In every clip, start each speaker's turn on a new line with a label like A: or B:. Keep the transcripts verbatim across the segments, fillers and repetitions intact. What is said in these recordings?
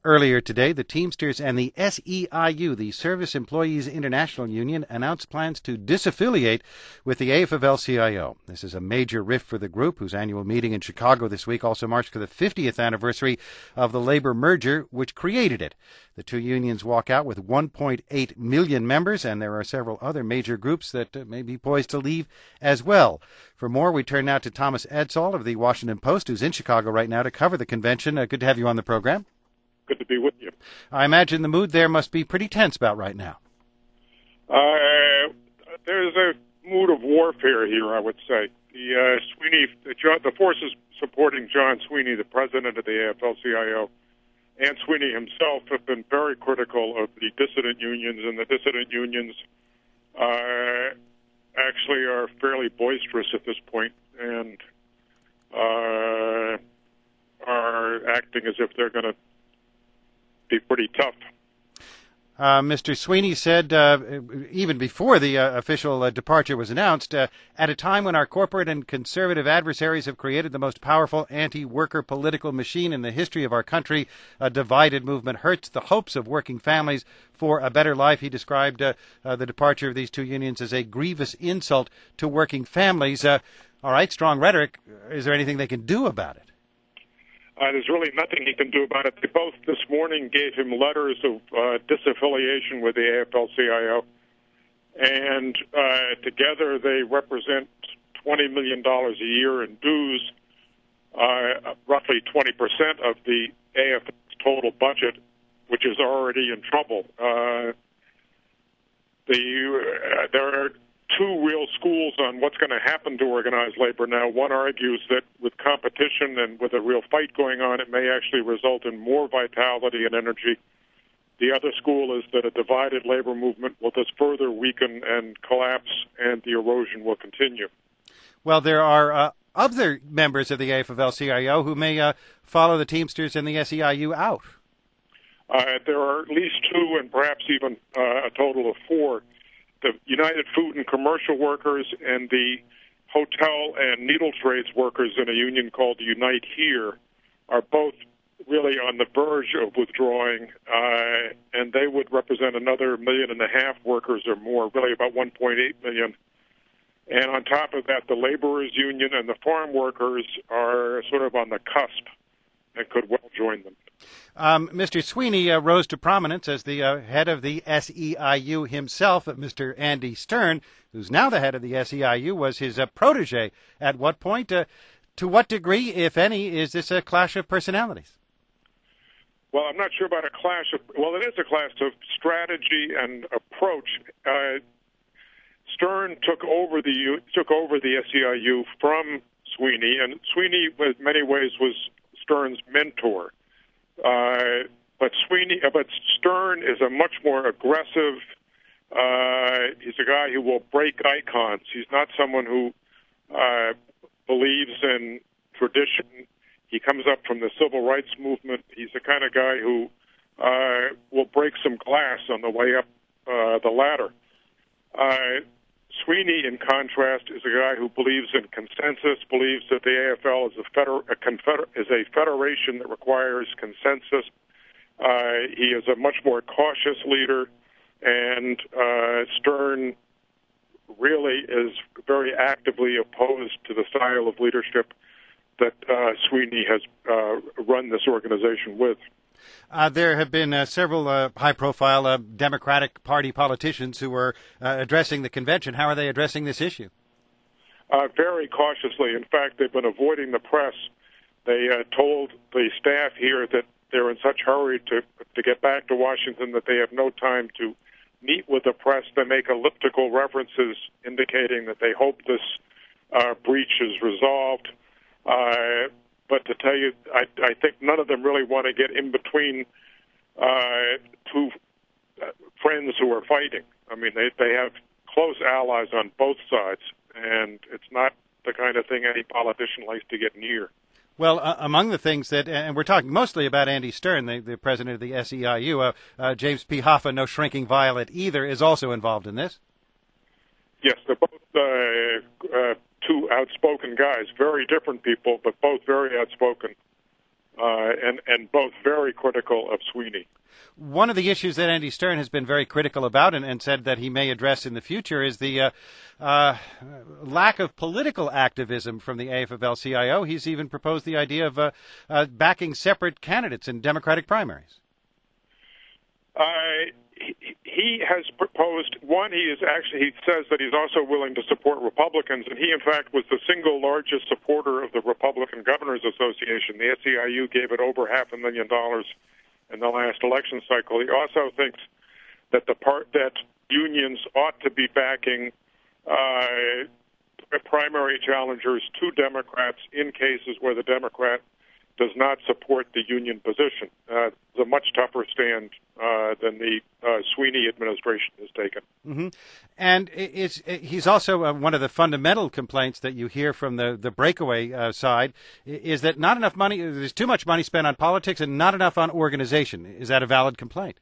A: Earlier today, the Teamsters and the S E I U, the Service Employees International Union, announced plans to disaffiliate with the A F L C I O. This is a major rift for the group, whose annual meeting in Chicago this week also marks the fiftieth anniversary of the labor merger which created it. The two unions walk out with one point eight million members, and there are several other major groups that uh, may be poised to leave as well. For more, we turn now to Thomas Edsall of the Washington Post, who's in Chicago right now to cover the convention. Uh, good to have you on the program.
B: Good to be with you.
A: I imagine the mood there must be pretty tense about right now.
B: Uh, there's a mood of warfare here, I would say. The uh, Sweeney, the, the forces supporting John Sweeney, the president of the A F L C I O, and Sweeney himself have been very critical of the dissident unions, and the dissident unions uh, actually are fairly boisterous at this point and uh, are acting as if they're going to be pretty tough.
A: Uh, Mister Sweeney said, uh, even before the uh, official uh, departure was announced, uh, at a time when our corporate and conservative adversaries have created the most powerful anti-worker political machine in the history of our country, a divided movement hurts the hopes of working families for a better life. He described uh, uh, the departure of these two unions as a grievous insult to working families. Uh, all right, strong rhetoric. Is there anything they can do about it?
B: Uh, there's really nothing he can do about it. They both this morning gave him letters of uh, disaffiliation with the A F L C I O, and uh, together they represent twenty million dollars a year in dues, uh, roughly twenty percent of the A F L's total budget, which is already in trouble. Uh, the uh, there are two real schools on what's going to happen to organized labor now. One argues that with competition and with a real fight going on, it may actually result in more vitality and energy. The other school is that a divided labor movement will just further weaken and collapse, and the erosion will continue.
A: Well, there are uh, other members of the A F L C I O who may uh, follow the Teamsters and the S E I U out.
B: Uh, there are at least two, and perhaps even uh, a total of four. The United Food and Commercial Workers and the hotel and needle trades workers in a union called Unite Here are both really on the verge of withdrawing, uh, and they would represent another million and a half workers or more, really about one point eight million. And on top of that, the laborers union and the farm workers are sort of on the cusp and could well join them.
A: Um, Mister Sweeney uh, rose to prominence as the uh, head of the S E I U himself. Mister Andy Stern, who's now the head of the S E I U, was his uh, protege. At what point, uh, to what degree, if any, is this a clash of personalities?
B: Well, I'm not sure about a clash of, well, it is a clash of strategy and approach. Uh, Stern took over the took over the S E I U from Sweeney, and Sweeney, in many ways, was Stern's mentor. Uh, but Sweeney, uh, but Stern is a much more aggressive. Uh, he's a guy who will break icons. He's not someone who uh, believes in tradition. He comes up from the civil rights movement. He's the kind of guy who uh, will break some glass on the way up uh, the ladder. Uh, Sweeney, in contrast, is a guy who believes in consensus, believes that the A F L is a, feder- a, confeder- is a federation that requires consensus. Uh, he is a much more cautious leader, and uh, Stern really is very actively opposed to the style of leadership that uh, Sweeney has uh, run this organization with.
A: Uh, there have been uh, several uh, high-profile uh, Democratic Party politicians who are uh, addressing the convention. How are they addressing this issue?
B: Uh, very cautiously. In fact, they've been avoiding the press. They uh, told the staff here that they're in such hurry to to get back to Washington that they have no time to meet with the press. They make elliptical references indicating that they hope this uh, breach is resolved. Uh, But to tell you, I, I think none of them really want to get in between uh, two uh, friends who are fighting. I mean, they, they have close allies on both sides, and it's not the kind of thing any politician likes to get near.
A: Well, uh, among the things that, and we're talking mostly about Andy Stern, the, the president of the S E I U, uh, uh, James P. Hoffa, no shrinking violet either, is also involved in this.
B: Yes, they're both uh, uh, two outspoken guys, very different people, but both very outspoken. uh, and, and both very critical of Sweeney.
A: One of the issues that Andy Stern has been very critical about and, and said that he may address in the future is the uh, uh, lack of political activism from the A F L C I O. He's even proposed the idea of uh, uh, backing separate candidates in Democratic primaries.
B: Uh, he, he has proposed, one, he is actually, he says that he's also willing to support Republicans, and he, in fact, was the single largest supporter of the Republican Governors Association. The S E I U gave it over half a million dollars in the last election cycle. He also thinks that the part that unions ought to be backing uh, primary challengers to Democrats in cases where the Democrat does not support the union position. Uh, it's a much tougher stand uh, than the uh, Sweeney administration has taken.
A: Mm-hmm. And it's, he's also uh, one of the fundamental complaints that you hear from the, the breakaway uh, side is that not enough money, there's too much money spent on politics and not enough on organization. Is that a valid complaint?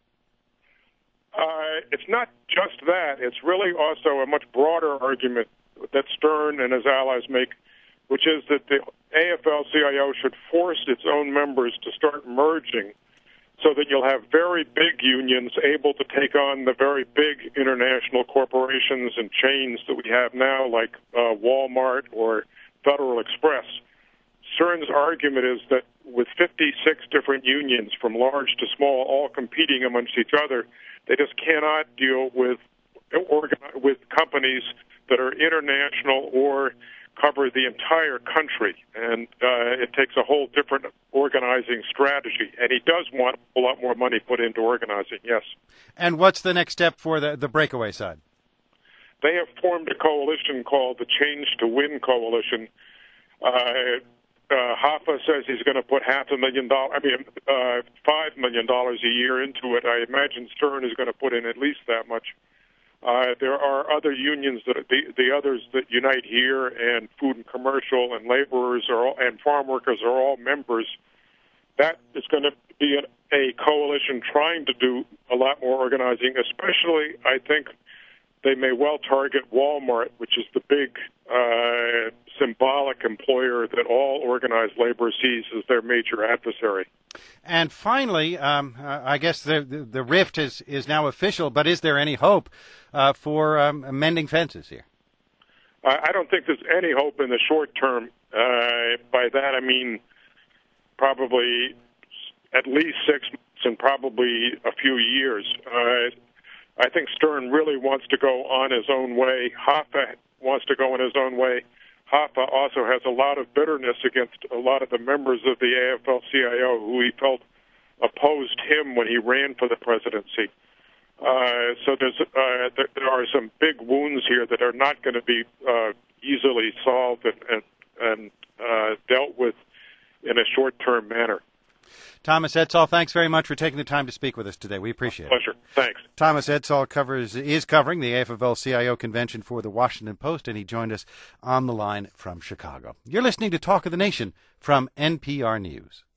B: Uh, it's not just that. It's really also a much broader argument that Stern and his allies make, which is that the A F L C I O should force its own members to start merging so that you'll have very big unions able to take on the very big international corporations and chains that we have now, like uh, Walmart or Federal Express. Stern's argument is that with fifty-six different unions, from large to small, all competing amongst each other, they just cannot deal with organi- with companies that are international or cover the entire country, and uh, it takes a whole different organizing strategy. And he does want a lot more money put into organizing, yes.
A: And what's the next step for the, the breakaway side?
B: They have formed a coalition called the Change to Win Coalition. Uh, uh, Hoffa says he's going to put half a million dollars, I mean, uh, five million dollars a year into it. I imagine Stern is going to put in at least that much. Uh, there are other unions, that the, the others that Unite Here and Food and Commercial and laborers are all, and farm workers are all members. That is going to be a, a coalition trying to do a lot more organizing, especially, I think, they may well target Walmart, which is the big uh, symbolic employer that all organized labor sees as their major adversary.
A: And finally, um, uh, I guess the, the the rift is, is now official, but is there any hope uh, for um, mending fences here?
B: I don't think there's any hope in the short term. Uh, by that I mean probably at least six months and probably a few years. Uh, I think Stern really wants to go on his own way. Hoffa wants to go in his own way. Hoffa also has a lot of bitterness against a lot of the members of the A F L C I O who he felt opposed him when he ran for the presidency. Uh, so there's, uh, there, there are some big wounds here that are not going to be uh, easily solved and, and, and uh, dealt with in a short-term manner.
A: Thomas Edsall, thanks very much for taking the time to speak with us today. We appreciate
B: it. Pleasure. Thanks.
A: Thomas Edsall covers is covering the A F L C I O convention for the Washington Post, and he joined us on the line from Chicago. You're listening to Talk of the Nation from N P R News.